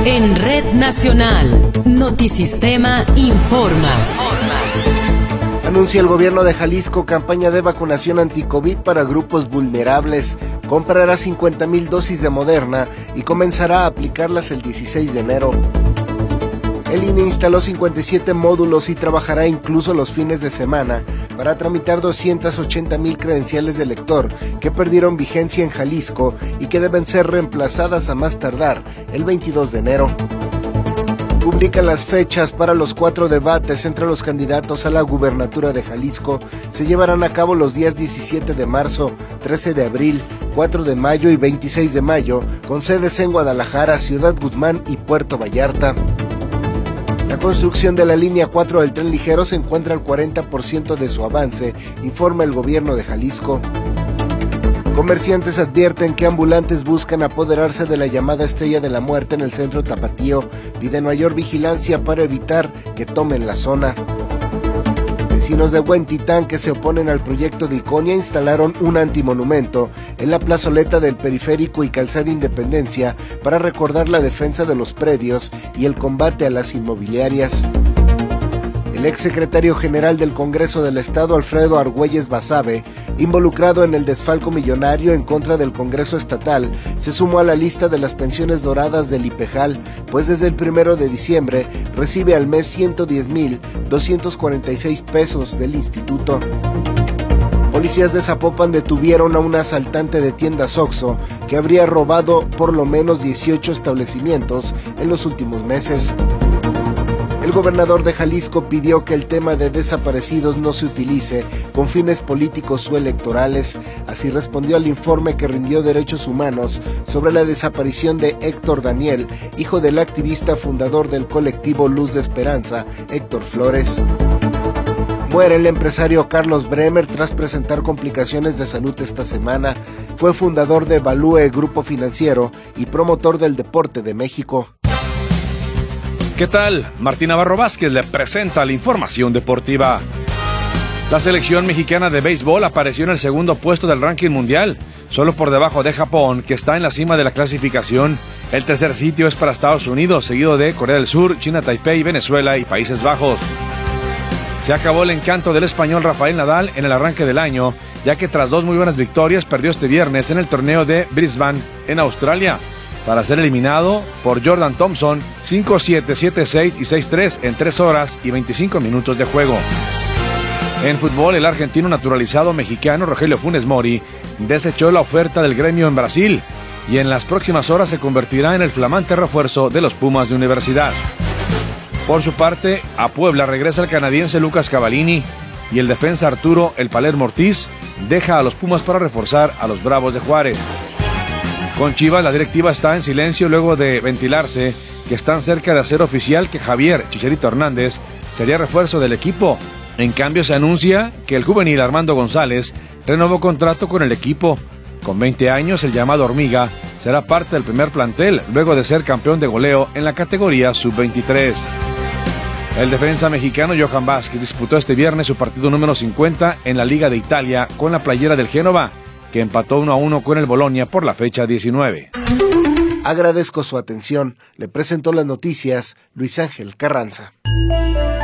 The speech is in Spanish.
En Red Nacional, Notisistema informa. Anuncia el gobierno de Jalisco campaña de vacunación anti-COVID para grupos vulnerables. Comprará 50,000 dosis de Moderna y comenzará a aplicarlas el 16 de enero. El INE instaló 57 módulos y trabajará incluso los fines de semana para tramitar 280,000 credenciales de lector que perdieron vigencia en Jalisco y que deben ser reemplazadas a más tardar el 22 de enero. Publican las fechas para los 4 debates entre los candidatos a la gubernatura de Jalisco. Se llevarán a cabo los días 17 de marzo, 13 de abril, 4 de mayo y 26 de mayo, con sedes en Guadalajara, Ciudad Guzmán y Puerto Vallarta. La construcción de la línea 4 del tren ligero se encuentra al 40% de su avance, informa el gobierno de Jalisco. Comerciantes advierten que ambulantes buscan apoderarse de la llamada Estrella de la Muerte en el centro tapatío. Piden mayor vigilancia para evitar que tomen la zona. Vecinos de Huentitán que se oponen al proyecto de Iconia instalaron un antimonumento en la plazoleta del Periférico y Calzada Independencia para recordar la defensa de los predios y el combate a las inmobiliarias. El exsecretario general del Congreso del Estado, Alfredo Argüelles Basabe, involucrado en el desfalco millonario en contra del Congreso Estatal, se sumó a la lista de las pensiones doradas del IPEJAL, pues desde el 1 de diciembre recibe al mes 110,246 pesos del instituto. Policías de Zapopan detuvieron a un asaltante de tiendas Oxxo que habría robado por lo menos 18 establecimientos en los últimos meses. El gobernador de Jalisco pidió que el tema de desaparecidos no se utilice con fines políticos o electorales. Así respondió al informe que rindió Derechos Humanos sobre la desaparición de Héctor Daniel, hijo del activista fundador del colectivo Luz de Esperanza, Héctor Flores. Muere el empresario Carlos Bremer tras presentar complicaciones de salud esta semana. Fue fundador de Value Grupo Financiero y promotor del deporte de México. ¿Qué tal? Martín Navarro Vázquez le presenta la información deportiva. La selección mexicana de béisbol apareció en el segundo puesto del ranking mundial, solo por debajo de Japón, que está en la cima de la clasificación. El tercer sitio es para Estados Unidos, seguido de Corea del Sur, China, Taipei, Venezuela y Países Bajos. Se acabó el encanto del español Rafael Nadal en el arranque del año, ya que tras 2 muy buenas victorias perdió este viernes en el torneo de Brisbane, en Australia, para ser eliminado por Jordan Thompson 5-7, 7-6 y 6-3 en 3 horas y 25 minutos de juego. En fútbol, el argentino naturalizado mexicano Rogelio Funes Mori desechó la oferta del gremio en Brasil y en las próximas horas se convertirá en el flamante refuerzo de los Pumas de Universidad. Por su parte, a Puebla regresa el canadiense Lucas Cavallini y el defensa Arturo El Palermo Ortiz deja a los Pumas para reforzar a los Bravos de Juárez. Con Chivas, la directiva está en silencio luego de ventilarse que están cerca de hacer oficial que Javier Chicharito Hernández sería refuerzo del equipo. En cambio, se anuncia que el juvenil Armando González renovó contrato con el equipo. Con 20 años, el llamado Hormiga será parte del primer plantel luego de ser campeón de goleo en la categoría sub-23. El defensa mexicano Johan Vázquez disputó este viernes su partido número 50 en la Liga de Italia con la playera del Génova, que empató 1-1 con el Bolonia por la fecha 19. Agradezco su atención. Le presentó las noticias Luis Ángel Carranza.